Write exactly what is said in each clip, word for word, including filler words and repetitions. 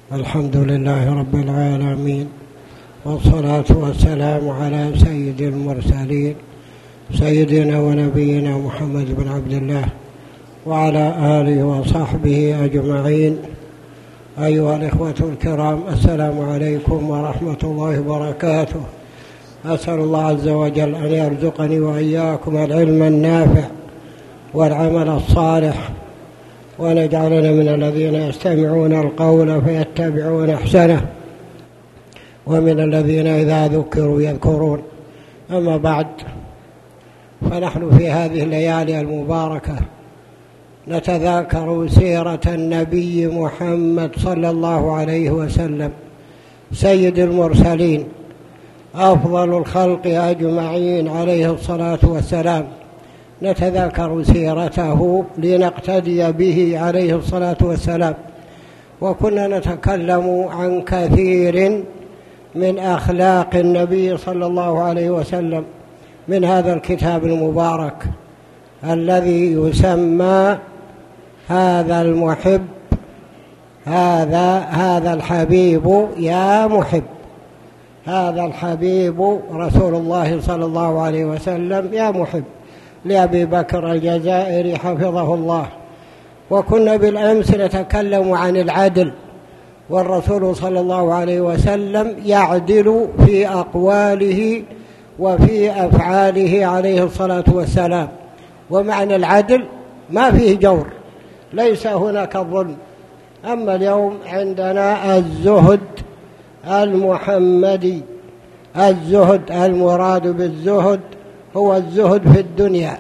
الحمد لله رب العالمين، والصلاة والسلام على سيد المرسلين سيدنا ونبينا محمد بن عبد الله وعلى آله وصحبه أجمعين. أيها الإخوة الكرام، السلام عليكم ورحمة الله وبركاته. أسأل الله عز وجل أن يرزقني وإياكم العلم النافع والعمل الصالح، ونجعلنا من الذين يستمعون القول فيتبعون أحسنه، ومن الذين إذا ذكروا يذكرون. أما بعد، فنحن في هذه الليالي المباركة نتذاكر سيرة النبي محمد صلى الله عليه وسلم، سيد المرسلين، أفضل الخلق أجمعين عليه الصلاة والسلام. نتذاكر سيرته لنقتدي به عليه الصلاة والسلام. وكنا نتكلم عن كثير من أخلاق النبي صلى الله عليه وسلم من هذا الكتاب المبارك الذي يسمى هذا المحب هذا هذا الحبيب يا محب. هذا الحبيب رسول الله صلى الله عليه وسلم يا محب، لأبي بكر الجزائري حفظه الله. وكنا بالأمس نتكلم عن العدل، والرسول صلى الله عليه وسلم يعدل في أقواله وفي أفعاله عليه الصلاة والسلام. ومعنى العدل ما فيه جور، ليس هناك الظلم. أما اليوم عندنا الزهد المحمدي. الزهد المراد بالزهد هو الزهد في الدنيا.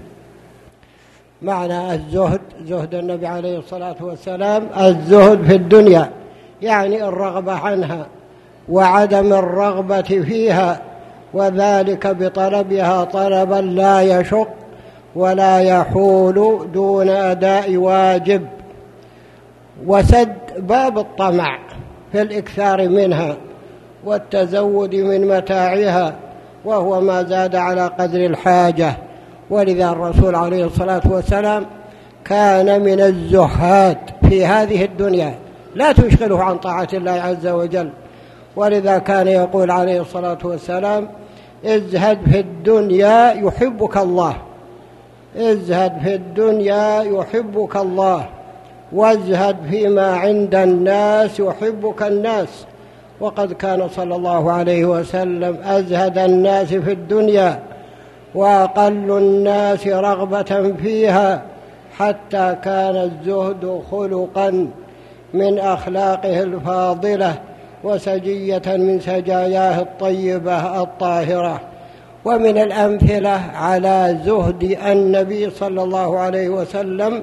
معنى الزهد، زهد النبي عليه الصلاة والسلام، الزهد في الدنيا يعني الرغبة عنها وعدم الرغبة فيها، وذلك بطلبها طلبا لا يشق ولا يحول دون أداء واجب، وسد باب الطمع في الإكثار منها والتزود من متاعها، وهو ما زاد على قدر الحاجة. ولذا الرسول عليه الصلاة والسلام كان من الزهاد في هذه الدنيا، لا تشغله عن طاعة الله عز وجل. ولذا كان يقول عليه الصلاة والسلام: ازهد في الدنيا يحبك الله، ازهد في الدنيا يحبك الله، وازهد فيما عند الناس يحبك الناس. وقد كان صلى الله عليه وسلم أزهد الناس في الدنيا وأقل الناس رغبة فيها، حتى كان الزهد خلقا من أخلاقه الفاضلة وسجية من سجاياه الطيبة الطاهرة. ومن الأمثلة على زهد النبي صلى الله عليه وسلم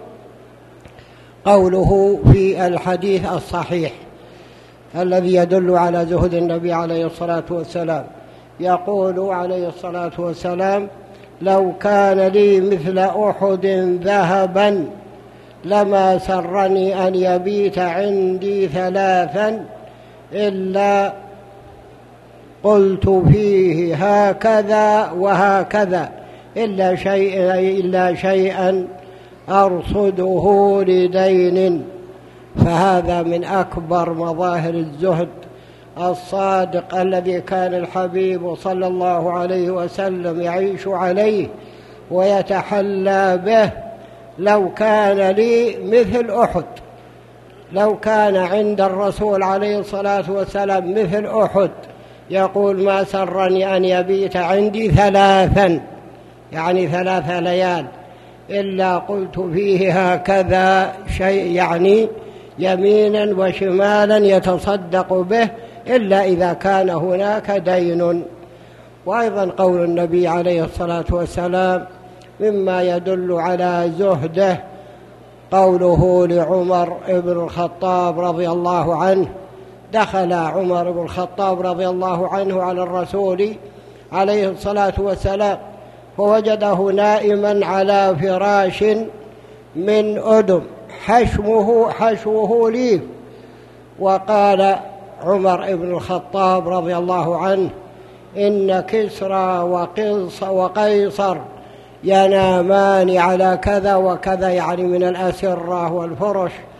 قوله في الحديث الصحيح الذي يدل على زهد النبي عليه الصلاة والسلام. يقول عليه الصلاة والسلام: لو كان لي مثل أحد ذهبا لما سرني أن يبيت عندي ثلاثا إلا قلت فيه هكذا وهكذا، إلا شيئا إلا شيئا أرصده لدين. فهذا من أكبر مظاهر الزهد الصادق الذي كان الحبيب صلى الله عليه وسلم يعيش عليه ويتحلى به. لو كان لي مثل أحد، لو كان عند الرسول عليه الصلاة والسلام مثل أحد، يقول: ما سرني أن يبيت عندي ثلاثا، يعني ثلاث ليال، إلا قلت فيه هكذا شيء، يعني يمينا وشمالا يتصدق به، إلا إذا كان هناك دين. وأيضا قول النبي عليه الصلاة والسلام مما يدل على زهده قوله لعمر بن الخطاب رضي الله عنه. دخل عمر بن الخطاب رضي الله عنه على الرسول عليه الصلاة والسلام فوجده نائما على فراش من أدم حشمه حشوه ليف. وقال عمر بن الخطاب رضي الله عنه: إن كسرى وقيصر ينامان على كذا وكذا، يعني من الأسرة والفرش،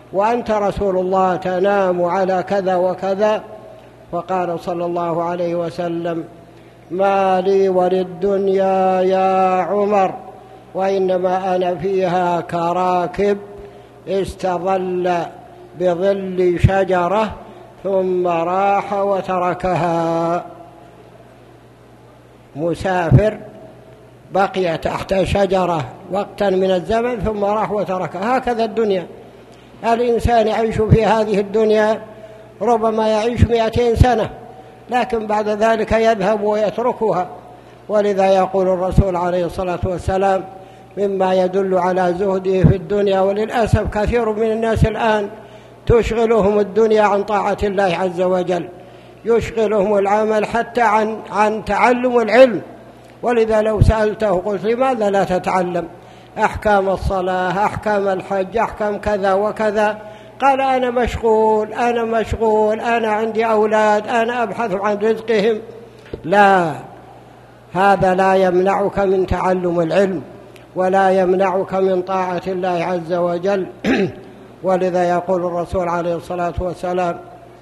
وأنت رسول الله تنام على كذا وكذا؟ فقال صلى الله عليه وسلم: ما لي وللدنيا يا عمر، وإنما أنا فيها كراكب استظل بظل شجرة ثم راح وتركها. مسافر بقي تحت شجرة وقتا من الزمن ثم راح وتركها. هكذا الدنيا، الإنسان يعيش في هذه الدنيا ربما يعيش مئتين سنة، لكن بعد ذلك يذهب ويتركها. ولذا يقول الرسول عليه الصلاة والسلام مما يدل على زهده في الدنيا، وللأسف كثير من الناس الآن تشغلهم الدنيا عن طاعة الله عز وجل، يشغلهم العمل حتى عن, عن تعلم العلم. ولذا لو سألته قلت لماذا لا تتعلم أحكام الصلاة، أحكام الحج، أحكام كذا وكذا، قال أنا مشغول أنا مشغول أنا عندي أولاد، أنا أبحث عن رزقهم. لا، هذا لا يمنعك من تعلم العلم ولا يمنعك من طاعة الله عز وجل. ولذا يقول الرسول عليه الصلاة والسلام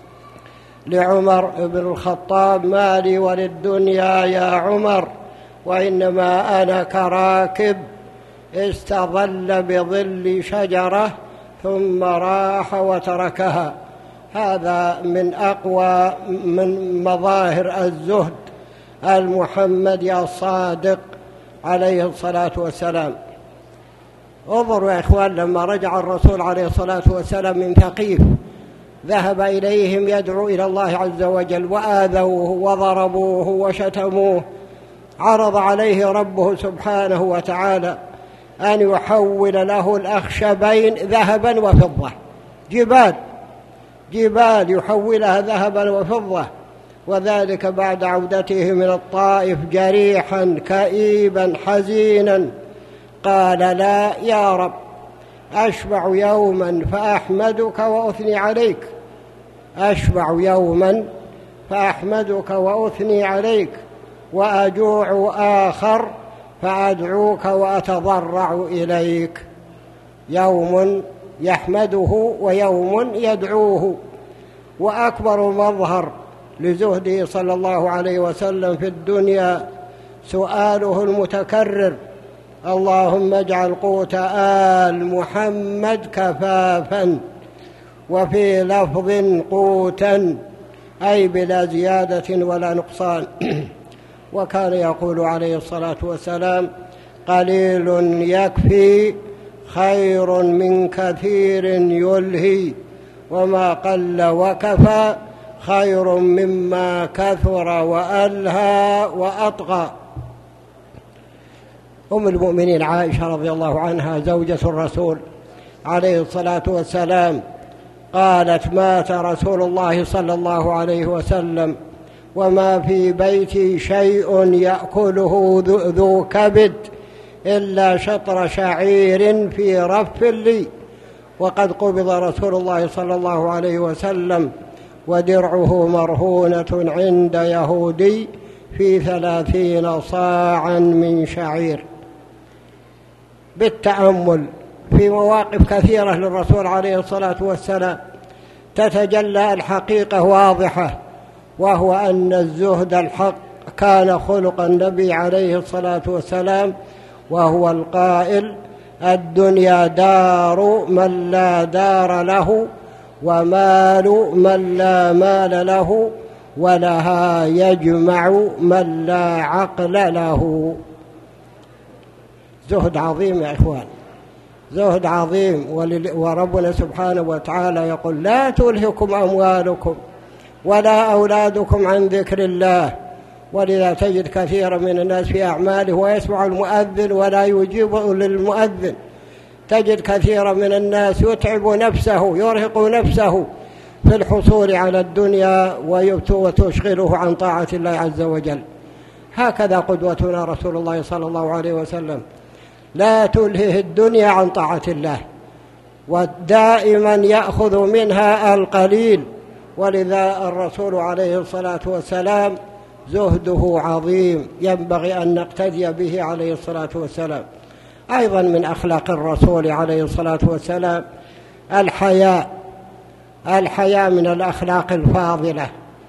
لعمر بن الخطاب: ما لي وللدنيا يا عمر، وإنما أنا كراكب استظل بظل شجرة ثم راح وتركها. هذا من أقوى من مظاهر الزهد المحمدي الصادق عليه الصلاة والسلام. انظروا يا إخوان، لما رجع الرسول عليه الصلاة والسلام من ثقيف ذهب إليهم يدعو إلى الله عز وجل، وآذوه وضربوه وشتموه. عرض عليه ربه سبحانه وتعالى أن يحول له الأخشبين ذهبا وفضة، جبال جبال يحولها ذهبا وفضة، وذلك بعد عودته من الطائف جريحا كئيبا حزينا. قال: لا يا رب، أشبع يوما فأحمدك وأثني عليك، أشبع يوما فأحمدك وأثني عليك، وأجوع آخر فأدعوك وأتضرع إليك. يوم يحمده ويوم يدعوه. وأكبر مظهر لزهده صلى الله عليه وسلم في الدنيا سؤاله المتكرر: اللهم اجعل قوت آل محمد كفافا، وفي لفظ قوتا، أي بلا زيادة ولا نقصان. وكان يقول عليه الصلاة والسلام: قليل يكفي خير من كثير يلهي، وما قل وكفى خير مما كثر وألهى وأطغى. أم المؤمنين عائشة رضي الله عنها زوجة الرسول عليه الصلاة والسلام قالت: مات رسول الله صلى الله عليه وسلم وما في بيتي شيء يأكله ذو كبد إلا شطر شعير في رف لي. وقد قبض رسول الله صلى الله عليه وسلم ودرعه مرهونة عند يهودي في ثلاثين صاعا من شعير. بالتأمل في مواقف كثيرة للرسول عليه الصلاة والسلام تتجلى الحقيقة واضحة، وهو أن الزهد الحق كان خلق النبي عليه الصلاة والسلام، وهو القائل: الدنيا دار من لا دار له، ومال من لا مال له، ولها يجمع من لا عقل له. زهد عظيم يا إخوان، زهد عظيم. وربنا سبحانه وتعالى يقول: لا تلهكم أموالكم ولا أولادكم عن ذكر الله. ولذا تجد كثيرا من الناس في أعماله ويسمع المؤذن ولا يجيب للمؤذن. تجد كثيرا من الناس يتعب نفسه يرهق نفسه في الحصول على الدنيا وتشغله عن طاعة الله عز وجل. هكذا قدوتنا رسول الله صلى الله عليه وسلم، لا تلهه الدنيا عن طاعة الله، ودائما يأخذ منها القليل. ولذا الرسول عليه الصلاة والسلام زهده عظيم، ينبغي أن نقتدي به عليه الصلاة والسلام. أيضا من أخلاق الرسول عليه الصلاة والسلام الحياء. الحياء من الأخلاق الفاضلة،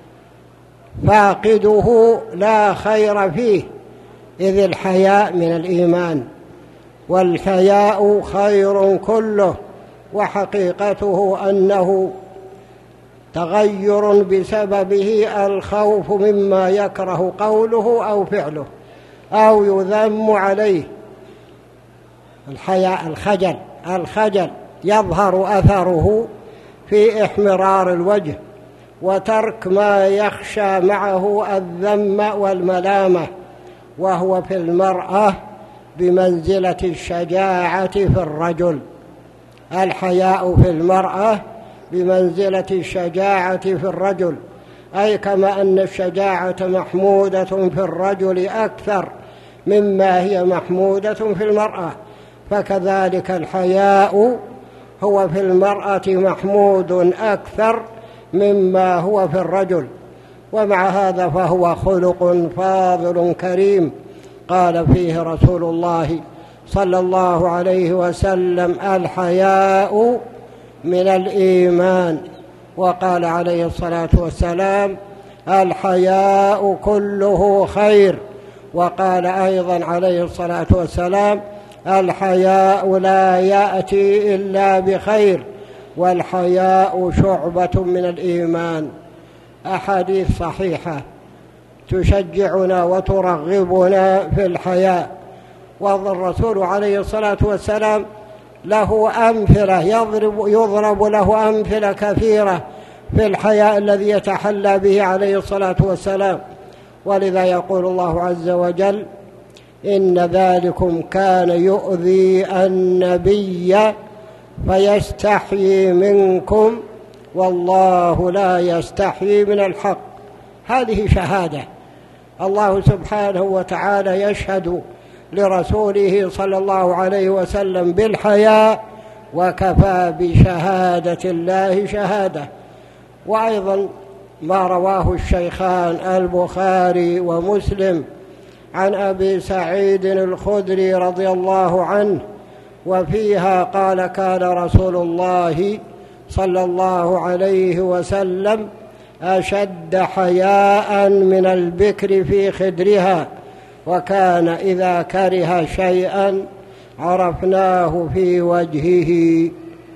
فاقده لا خير فيه، إذ الحياء من الإيمان، والحياء خير كله، وحقيقته أنه تغير بسببه الخوف مما يكره قوله أو فعله أو يذم عليه. الحياء الخجل الخجل يظهر أثره في احمرار الوجه وترك ما يخشى معه الذم والملامة، وهو في المرأة بمنزلة الشجاعة في الرجل. الحياء في المرأة بمنزلة الشجاعة في الرجل، أي كما أن الشجاعة محمودة في الرجل أكثر مما هي محمودة في المرأة، فكذلك الحياء هو في المرأة محمود أكثر مما هو في الرجل. ومع هذا فهو خلق فاضل كريم، قال فيه رسول الله صلى الله عليه وسلم: الحياء من الإيمان. وقال عليه الصلاة والسلام: الحياء كله خير. وقال أيضا عليه الصلاة والسلام: الحياء لا يأتي إلا بخير، والحياء شعبة من الإيمان. أحاديث صحيحة تشجعنا وترغبنا في الحياء، والرسول عليه الصلاة والسلام له أمثلة، يضرب, يضرب له أمثلة كثيرة في الحياء الذي يتحلى به عليه الصلاة والسلام. ولذا يقول الله عز وجل: إن ذلكم كان يؤذي النبي فيستحيي منكم والله لا يستحيي من الحق. هذه شهادة، الله سبحانه وتعالى يشهد لرسوله صلى الله عليه وسلم بالحياء، وكفى بشهادة الله شهادة. وأيضا ما رواه الشيخان البخاري ومسلم عن أبي سعيد الخدري رضي الله عنه، وفيها قال: كان رسول الله صلى الله عليه وسلم أشد حياء من البكر في خدرها، وكان إذا كره شيئا عرفناه في وجهه.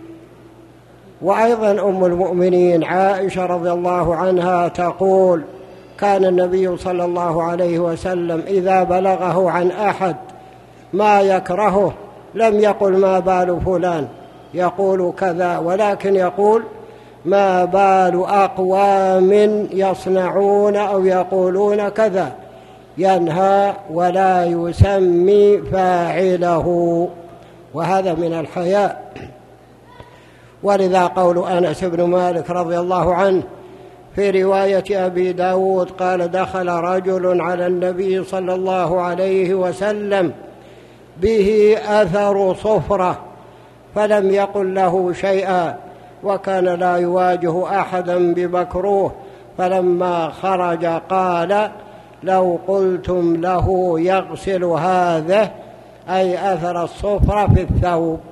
وأيضا أم المؤمنين عائشة رضي الله عنها تقول: كان النبي صلى الله عليه وسلم إذا بلغه عن أحد ما يكرهه لم يقل ما بال فلان يقول كذا، ولكن يقول: ما بال أقوام يصنعون أو يقولون كذا، ينهى ولا يسمي فاعله. وهذا من الحياء. ولذا قول أنس بن مالك رضي الله عنه في رواية أبي داود قال: دخل رجل على النبي صلى الله عليه وسلم به أثر صفرة فلم يقل له شيئا، وكان لا يواجه أحدا بمكروه، فلما خرج قال: لو قلتم له يغسل هذا، أي أثر الصفرة في الثوب.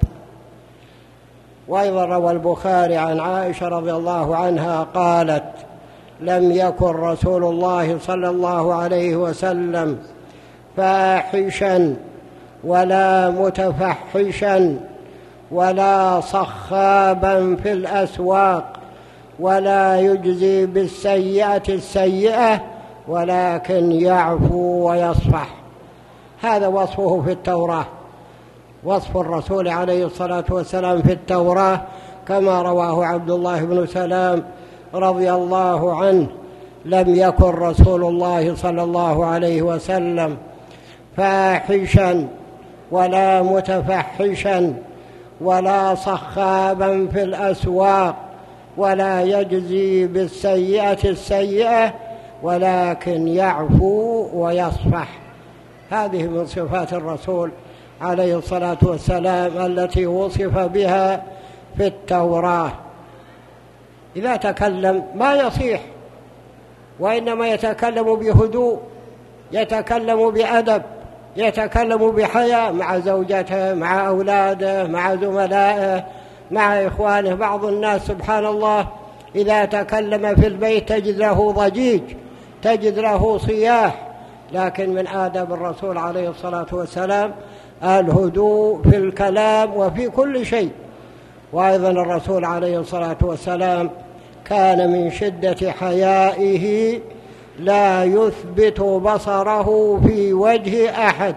وأيضا روى البخاري عن عائشة رضي الله عنها قالت: لم يكن رسول الله صلى الله عليه وسلم فاحشا ولا متفحشا ولا صخابا في الأسواق، ولا يجزي بالسيئة السيئة، ولكن يعفو ويصفح. هذا وصفه في التوراة، وصف الرسول عليه الصلاة والسلام في التوراة، كما رواه عبد الله بن سلام رضي الله عنه: لم يكن رسول الله صلى الله عليه وسلم فاحشا ولا متفحشا ولا صخابا في الأسواق، ولا يجزي بالسيئة السيئة، ولكن يعفو ويصفح. هذه من صفات الرسول عليه الصلاة والسلام التي وصف بها في التوراة. إذا تكلم ما يصيح، وإنما يتكلم بهدوء، يتكلم بأدب، يتكلم بحياء مع زوجته، مع أولاده، مع زملائه، مع إخوانه. بعض الناس سبحان الله إذا تكلم في البيت تجد له ضجيج، تجد له صياح، لكن من آداب الرسول عليه الصلاة والسلام الهدوء في الكلام وفي كل شيء. وأيضا الرسول عليه الصلاة والسلام كان من شدة حيائه لا يثبت بصره في وجه أحد،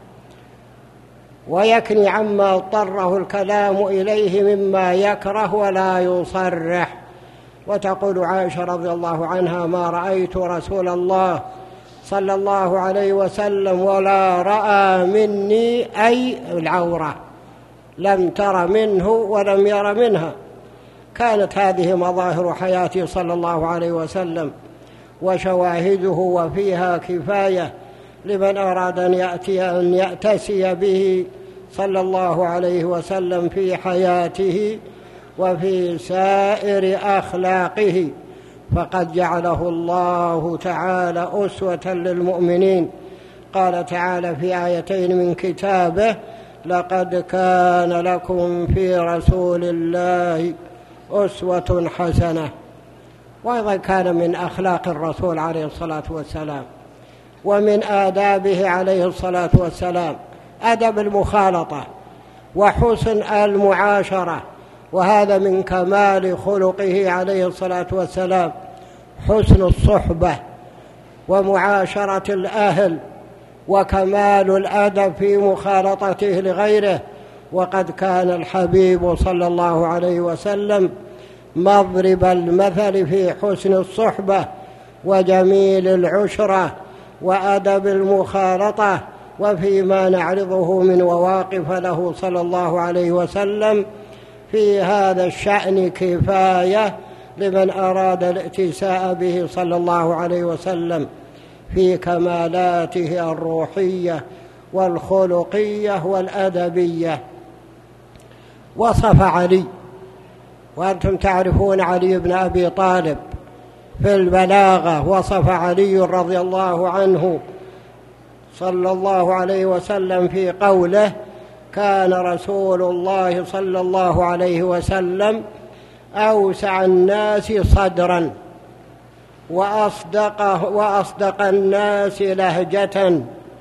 ويكني عما اضطره الكلام إليه مما يكره ولا يصرح. وتقول عائشة رضي الله عنها: ما رأيت رسول الله صلى الله عليه وسلم ولا رأى مني أي العورة، لم تر منه ولم ير منها. كانت هذه مظاهر حياته صلى الله عليه وسلم وشواهده، وفيها كفاية لمن أراد أن يأتي أن يأتسي به صلى الله عليه وسلم في حياته وفي سائر أخلاقه، فقد جعله الله تعالى أسوة للمؤمنين. قال تعالى في آيتين من كتابه: لقد كان لكم في رسول الله أسوة حسنة. وأيضا كان من أخلاق الرسول عليه الصلاة والسلام ومن آدابه عليه الصلاة والسلام أدب المخالطة وحسن المعاشرة، وهذا من كمال خلقه عليه الصلاة والسلام، حسن الصحبة ومعاشرة الأهل وكمال الأدب في مخالطته لغيره. وقد كان الحبيب صلى الله عليه وسلم مضرب المثل في حسن الصحبة وجميل العشرة وأدب المخالطة، وفيما نعرضه من مواقف له صلى الله عليه وسلم في هذا الشأن كفاية لمن أراد الائتساء به صلى الله عليه وسلم في كمالاته الروحية والخلقية والأدبية. وصف علي، وأنتم تعرفون علي بن أبي طالب في البلاغة، وصف علي رضي الله عنه صلى الله عليه وسلم في قوله: كان رسول الله صلى الله عليه وسلم أوسع الناس صدرا وأصدق, وأصدق الناس لهجة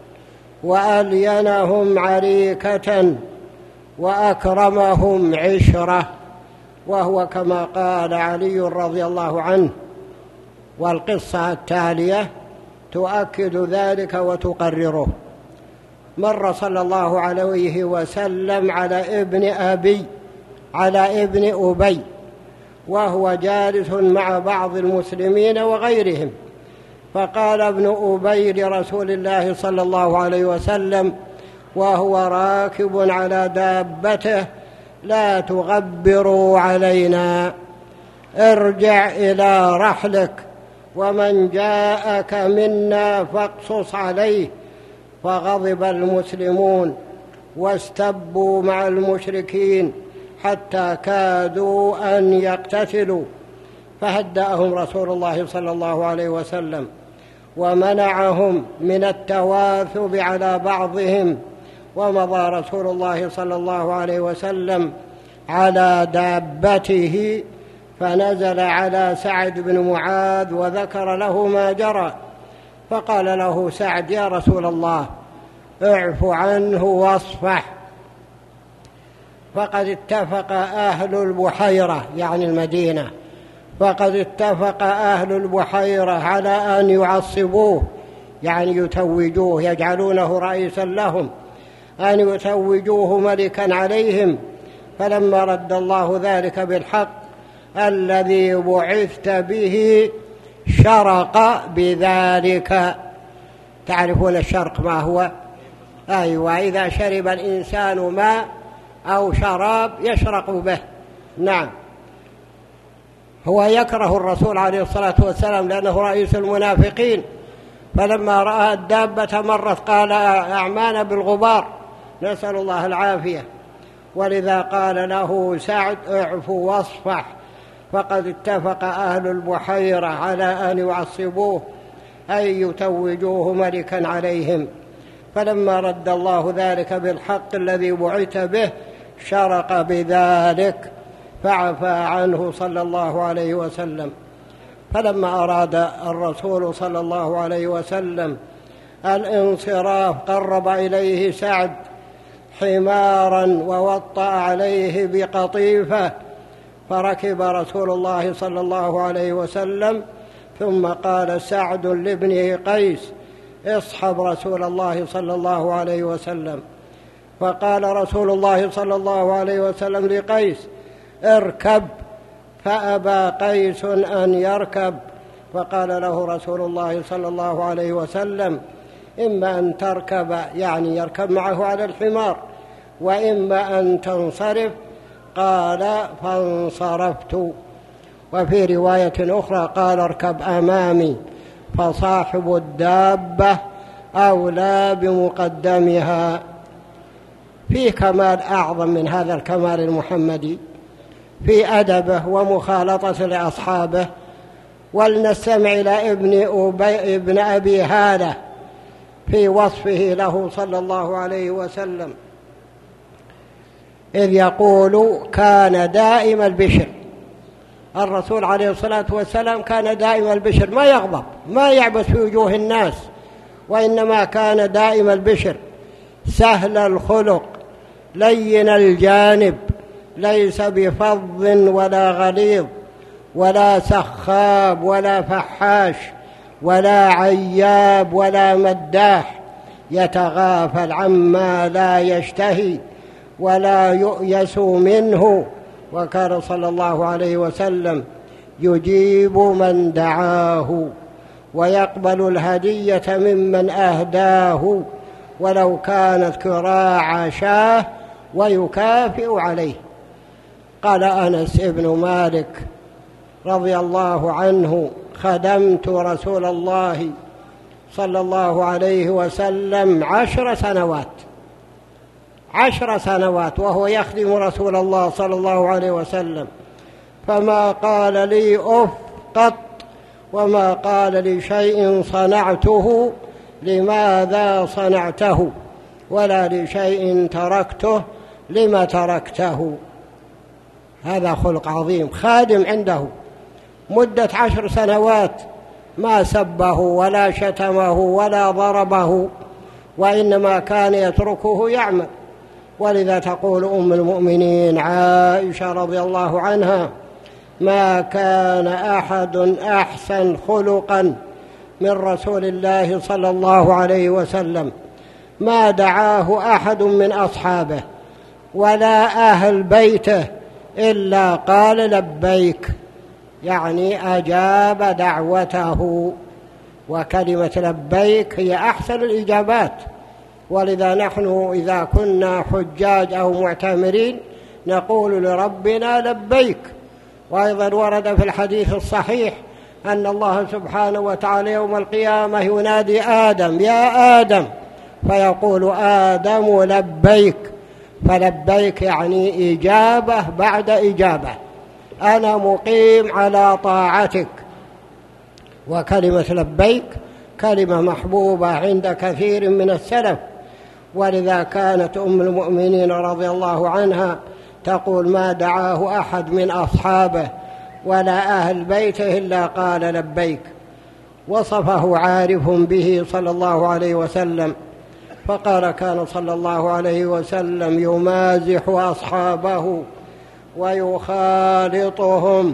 وألينهم عريكة وأكرمهم عشرة. وهو كما قال علي رضي الله عنه، والقصة التالية تؤكد ذلك وتقرره. مر صلى الله عليه وسلم على ابن أبي على ابن أبي وهو جالس مع بعض المسلمين وغيرهم، فقال ابن أبي لرسول الله صلى الله عليه وسلم وهو راكب على دابته: لا تغبروا علينا، ارجع إلى رحلك، ومن جاءك منا فاقصص عليه. فغضب المسلمون واستبوا مع المشركين حتى كادوا أن يقتتلوا، فهدأهم رسول الله صلى الله عليه وسلم ومنعهم من التواثب على بعضهم. ومضى رسول الله صلى الله عليه وسلم على دابته، فنزل على سعد بن معاذ وذكر له ما جرى، فقال له سعد: يا رسول الله، اعف عنه واصفح، فقد اتفق أهل البحيرة، يعني المدينة، فقد اتفق أهل البحيرة على أن يعصبوه، يعني يتوجوه، يجعلونه رئيسا لهم، أن يتوجوه ملكا عليهم. فلما رد الله ذلك بالحق الذي بعثت به شرق بذلك. تعرفون الشرق ما هو؟ أيوة، إذا شرب الإنسان ماء أو شراب يشرق به. نعم، هو يكره الرسول عليه الصلاة والسلام لأنه رئيس المنافقين، فلما رأى الدابة مرت قال: أعمانا بالغبار، نسأل الله العافية. ولذا قال له سعد: اعف واصفح، فقد اتفق أهل البحيرة على أن يعصبوه، أي يتوجوه ملكا عليهم. فلما رد الله ذلك بالحق الذي بعث به شرق بذلك فعفى عنه صلى الله عليه وسلم. فلما أراد الرسول صلى الله عليه وسلم الانصراف قرب إليه سعد حمارا ووطأ عليه بقطيفة، فركب رسول الله صلى الله عليه وسلم، ثم قال سعد لابنه قيس: اصحب رسول الله صلى الله عليه وسلم. فقال رسول الله صلى الله عليه وسلم لقيس: اركب، فأبى قيس أن يركب. فقال له رسول الله صلى الله عليه وسلم: إما أن تركب، يعني يركب معه على الحمار، وإما أن تنصرف. قال: فانصرفت. وفي رواية أخرى قال: اركب أمامي، فصاحب الدابة أولى بمقدمها. في كمال أعظم من هذا الكمال المحمدي في أدبه ومخالطة لأصحابه. ولنستمع إلى ابن, أبي ابن أبي هالة في وصفه له صلى الله عليه وسلم، إذ يقول: كان دائم البشر. الرسول عليه الصلاة والسلام كان دائم البشر، ما يغضب، ما يعبث في وجوه الناس، وإنما كان دائم البشر، سهل الخلق، لين الجانب، ليس بفظ ولا غليظ ولا سخاب ولا فحاش ولا عياب ولا مداح، يتغافل عما لا يشتهي ولا يؤيس منه. وكان صلى الله عليه وسلم يجيب من دعاه ويقبل الهدية ممن أهداه، ولو كانت كراع شاه، ويكافئ عليه. قال أنس بن مالك رضي الله عنه: خدمت رسول الله صلى الله عليه وسلم عشر سنوات عشر سنوات وهو يخدم رسول الله صلى الله عليه وسلم، فما قال لي أف قط، وما قال لي شيء صنعته لماذا صنعته، ولا لشيء تركته لما تركته. هذا خلق عظيم. خادم عنده مدة عشر سنوات ما سبه ولا شتمه ولا ضربه، وإنما كان يتركه يعمل. ولذا تقول أم المؤمنين عائشة رضي الله عنها: ما كان أحد أحسن خلقا من رسول الله صلى الله عليه وسلم، ما دعاه أحد من أصحابه ولا أهل بيته إلا قال لبيك، يعني أجاب دعوته. وكلمة لبيك هي أحسن الإجابات. ولذا نحن إذا كنا حجاج أو معتمرين نقول لربنا لبيك. وأيضا ورد في الحديث الصحيح أن الله سبحانه وتعالى يوم القيامة ينادي آدم: يا آدم، فيقول آدم لبيك. فلبيك يعني إجابة بعد إجابة، أنا مقيم على طاعتك. وكلمة لبيك كلمة محبوبة عند كثير من السلف، ولذا كانت أم المؤمنين رضي الله عنها تقول: ما دعاه أحد من أصحابه ولا أهل بيته إلا قال لبيك. وصفه عارف به صلى الله عليه وسلم فقال: كان صلى الله عليه وسلم يمازح أصحابه ويخالطهم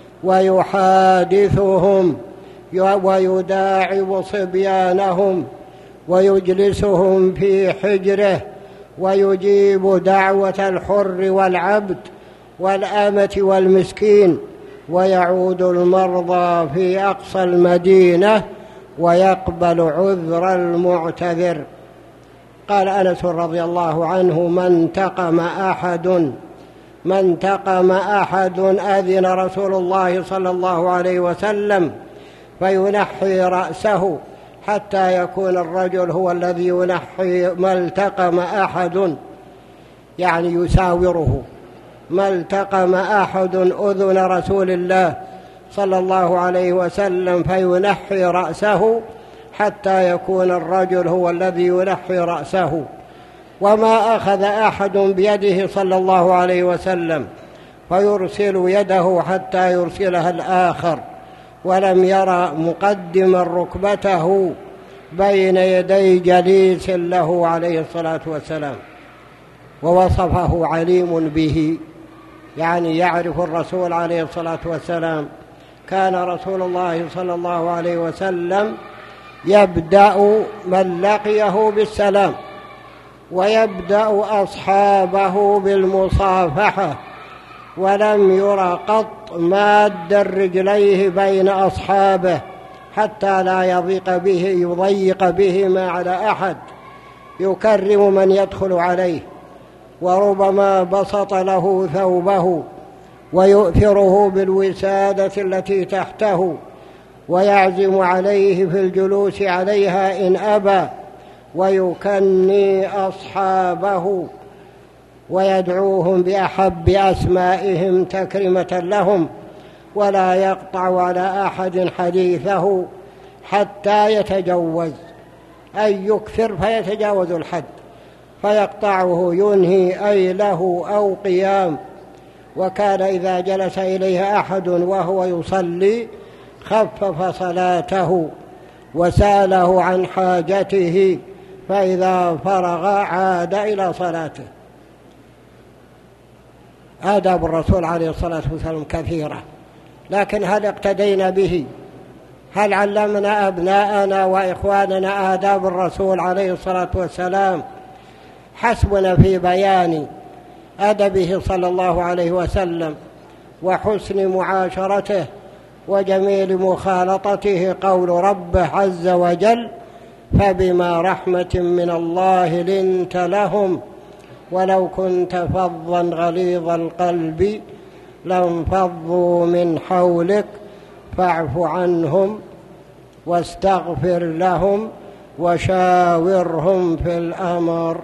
ويحادثهم ويداعب صبيانهم ويجلسهم في حجره، ويجيب دعوة الحر والعبد والأمة والمسكين، ويعود المرضى في أقصى المدينة، ويقبل عذر المعتذر. قال أنس رضي الله عنه: ما انتقم أحد ما انتقم أحد أذن رسول الله صلى الله عليه وسلم فينحي رأسه حتى يكون الرجل هو الذي ينحي. ما التقم أحد يعني يساوره. ما التقم أحد أذن رسول الله صلى الله عليه وسلم فينحي رأسه حتى يكون الرجل هو الذي ينحي رأسه. وما أخذ أحد بيده صلى الله عليه وسلم فيرسل يده حتى يرسلها الآخر، ولم يرى مقدما ركبته بين يدي جليس له عليه الصلاة والسلام. ووصفه عليم به، يعني يعرف الرسول عليه الصلاة والسلام. كان رسول الله صلى الله عليه وسلم يبدأ من لقيه بالسلام، ويبدأ أصحابه بالمصافحة، ولم ير قط ماد رجليه بين أصحابه حتى لا يضيق به يضيق بهما على أحد، يكرم من يدخل عليه، وربما بسط له ثوبه ويؤثره بالوسادة التي تحته، ويعزم عليه في الجلوس عليها إن أبى، ويكني أصحابه ويدعوهم بأحب أسمائهم تكرمة لهم، ولا يقطع على أحد حديثه حتى يتجوز، أي يكثر فيتجاوز الحد فيقطعه، ينهي أي له أو قيام. وكان إذا جلس إليه أحد وهو يصلي خفف صلاته وسأله عن حاجته، فإذا فرغ عاد إلى صلاته. آداب الرسول عليه الصلاة والسلام كثيرة، لكن هل اقتدينا به؟ هل علمنا أبناءنا وإخواننا آداب الرسول عليه الصلاة والسلام؟ حسبنا في بيان أدبه صلى الله عليه وسلم وحسن معاشرته وجميل مخالطته قول ربه عز وجل: فبما رحمة من الله لنت لهم ولو كنت فظا غليظ القلب لانفضوا من حولك فاعف عنهم واستغفر لهم وشاورهم في الأمر.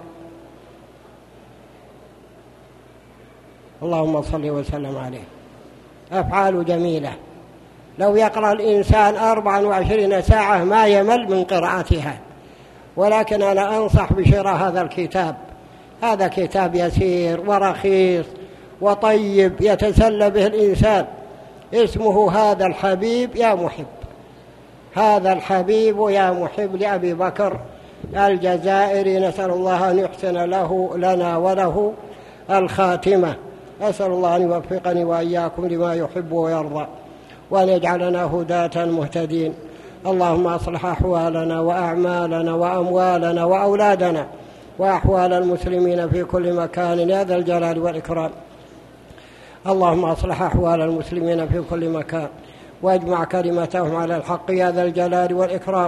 اللهم صل وسلم عليه. أفعال جميلة لو يقرأ الإنسان أربع وعشرين ساعة ما يمل من قراءتها، ولكن أنا أنصح بشراء هذا الكتاب. هذا كتاب يسير ورخيص وطيب يتسلى به الإنسان، اسمه هذا الحبيب يا محب. هذا الحبيب يا محب لأبي بكر الجزائري، نسأل الله أن يحسن له لنا وله الخاتمة. أسأل الله أن يوفقني وإياكم لما يحب ويرضى، وأن يجعلنا هداة مهتدين. اللهم أصلح أحوالنا وأعمالنا وأموالنا وأولادنا وأحوال المسلمين في كل مكان يا ذا الجلال والإكرام. اللهم أصلح أحوال المسلمين في كل مكان واجمع كلمتهم على الحق يا ذا الجلال والإكرام.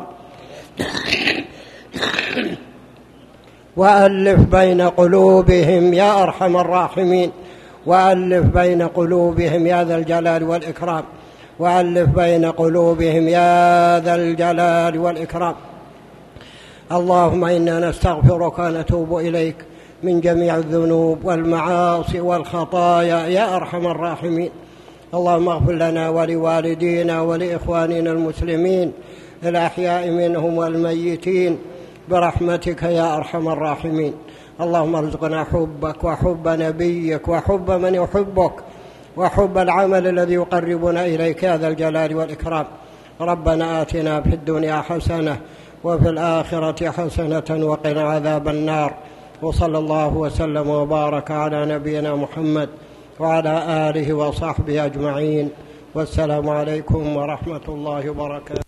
وألف بين قلوبهم يا أرحم الراحمين، وألف بين قلوبهم يا ذا الجلال والإكرام، وألف بين قلوبهم يا ذا الجلال والإكرام. اللهم إنا نستغفرك ونتوب إليك من جميع الذنوب والمعاصي والخطايا يا أرحم الراحمين. اللهم اغفر لنا ولوالدينا ولإخواننا المسلمين الأحياء منهم والميتين برحمتك يا أرحم الراحمين. اللهم ارزقنا حبك وحب نبيك وحب من يحبك وحب العمل الذي يقربنا إليك يا ذا الجلال والإكرام. ربنا آتنا في الدنيا حسنة وفي الآخرة حسنة وقنا عذاب النار. وصلى الله وسلم وبارك على نبينا محمد وعلى آله وصحبه أجمعين، والسلام عليكم ورحمة الله وبركاته.